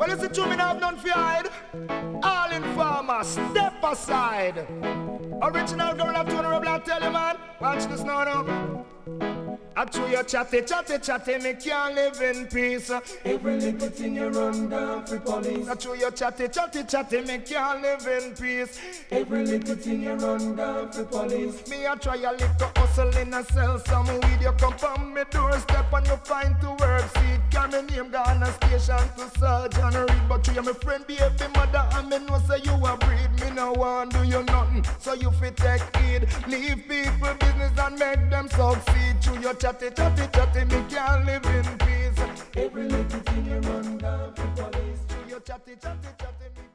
Well, listen to me now, I've none for hide. All in farmer, step aside. Original girl, I'm turning around and tell you, man. Watch this now. I chew your chatty, me can't live in peace. Every little thing you run down for police. I chew your chatty, me can't live in peace. Every little thing you run down for police. Me I try a little hustle in a sell some weed. You come from me doorstep and you find to work. See, carry me name gone a station to Sergeant Reed. But you my friend, baby mother, and me know say you a breed. Me no want do you nothing, so you fit take heed. Leave people business and make them succeed. Chew your chatty, me can't live in peace. Every little thing you run down for police. Chew your chatty, me